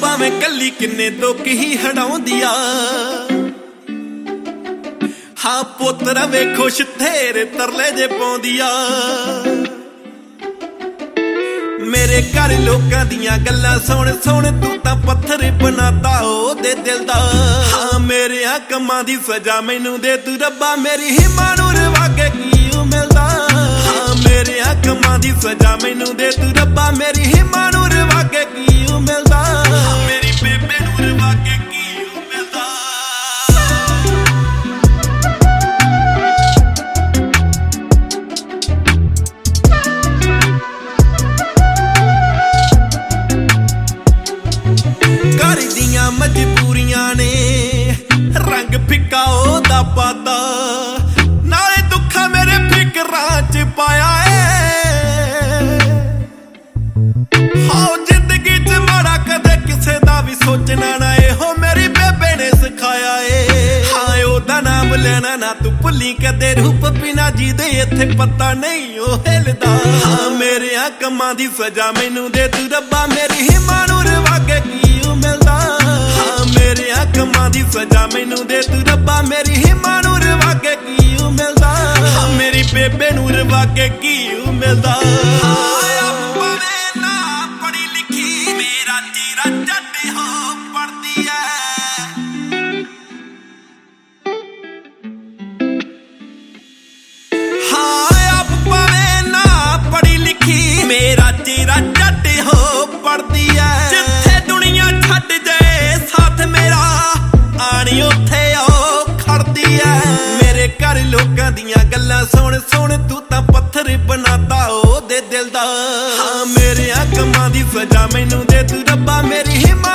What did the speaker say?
ਭਾਵੇਂ ਕੱਲੀ ਕਿੰਨੇ ਦੁੱਖ ਹੀ ਹਟਾਉਂਦੀ ਆ। ਹਾਂ ਪੁੱਤ ਰਵੇ ਖੁਸ਼ ਤੇਰੇ ਤਰਲੇ ਜੇ ਪਾਉਂਦੀ ਆ। ਮੇਰੇ ਘਰ ਲੋਕਾਂ ਦੀਆਂ ਗੱਲਾਂ ਸੁਣ ਸੁਣ ਤੂੰ ਤਾਂ ਪੱਥਰ ਬਣਾਤਾ ਉਹਦੇ ਦਿਲ ਦਾ। ਹਾਂ ਮੇਰਿਆਂ ਕੰਮਾਂ ਦੀ ਸਜ਼ਾ ਮੈਨੂੰ ਦੇ ਤੂੰ ਰੱਬਾ, ਮੇਰੀ ਹਿੰਮਤ ਨੂੰ ਰਵਾ ਕੇ ਕੀ ਮਿਲਦਾ। ਹਾਂ ਮੇਰਿਆਂ ਕੰਮਾਂ ਦੀ ਸਜ਼ਾ ਮੈਨੂੰ ਦੇ ਤੂੰ ਰੱਬਾ, ਮੇਰੀ ਹਿੰਮਤ ਨੂੰ ਰਵਾ ਕੇ ਕੀ ਮਿਲਦਾ। ਮੇਰੀ ਬੇਬੇ ਨੂੰ ਰਵਾ ਕੇ ਕੀ ਮਿਲਦਾ। ਘਰ ਦੀਆਂ ਮਜਬੂਰੀਆਂ ਨੇ ਰੰਗ ਫਿੱਕਾ ਉਹਦਾ ਪਾਤਾ, ਨਾਲੇ ਦੁੱਖਾਂ ਮੇਰੇ ਫਿਕਰਾਂ ਚ ਪਾਇਆ ਏ। ਹਾਂ ਜ਼ਿੰਦਗੀ ਚ ਮਾੜਾ ਕਦੇ ਕਿਸੇ ਦਾ ਵੀ ਸੋਚਣਾ ਨਾ, ਇਹੋ ਮੇਰੀ ਬੇਬੇ ਨੇ ਸਿਖਾਇਆ ਏ। ਹਾਂ ਉਹਦਾ ਨਾਮ ਲੈਣਾ ਨਾ ਤੂੰ ਭੁੱਲੀ ਕਦੇ, ਰੂਪ ਬਿਨਾ ਜਿਹਦੇ ਇੱਥੇ ਪਤਾ ਨਹੀਂ ਉਹ ਹਿਲਦਾ। ਹਾਂ ਮੇਰਿਆਂ ਕੰਮਾਂ ਦੀ ਸਜ਼ਾ ਮੈਨੂੰ ਦੇ ਤੂੰ ਰੱਬਾ, ਮੇਰੀ ਹਿੰਮਤ ਨੂੰ ਰਵਾ ਕੇ ਕੀ ਮਿਲਦਾ। ਹਾਂ ਮੇਰਿਆਂ ਕੰਮਾਂ ਦੀ ਸਜ਼ਾ ਮੈਨੂੰ ਦੇ ਤੂੰ ਰੱਬਾ, ਮੇਰੀ ਹਿੰਮਤ ਨੂੰ ਰਵਾ ਕੇ ਕੀ ਮਿਲਦਾ। ਹਾਂ ਮੇਰੀ ਬੇਬੇ ਨੂੰ ਰਵਾ ਕੇ ਕੀ ਮਿਲਦਾ। ਭਾਵੇਂ ਨਾ ਪੜ੍ਹੀ ਲਿਖੀ ਮੇਰਾ ਚਿਹਰਾ ਜੱਟ ਹੋ ਪੜਦੀ ਐ। ਹਾਂ ਆਪ ਭਾਵੇਂ ਨਾ ਪੜ੍ਹੀ ਲਿਖੀ ਮੇਰਾ ਚਿਹਰਾ ਜੱਟ ਹੋ ਪੜਦੀ ਐ। ਜਿੱਥੇ ਦੁਨੀਆ ਛੱਡ ਜਾਏ ਸਾਥ ਮੇਰਾ ਆਣੀ ਉੱਥੇ ਉਹ ਖੜਦੀ ਐ। ਮੇਰੇ ਘਰ ਲੋਕਾਂ ਦੀਆਂ ਗੱਲਾਂ ਸੁਣ ਸੁਣ ਤੂੰ ਤਾਂ ਪੱਥਰ ਬਣਾਤਾ ਉਹਦੇ ਦਿਲ ਦਾ। ਹਾਂ ਮੇਰਿਆਂ ਕੰਮਾਂ ਦੀ ਸਜ਼ਾ ਮੈਨੂੰ ਦੇ ਤੂੰ ਰੱਬਾ, ਮੇਰੀ ਹਿੰਮਤ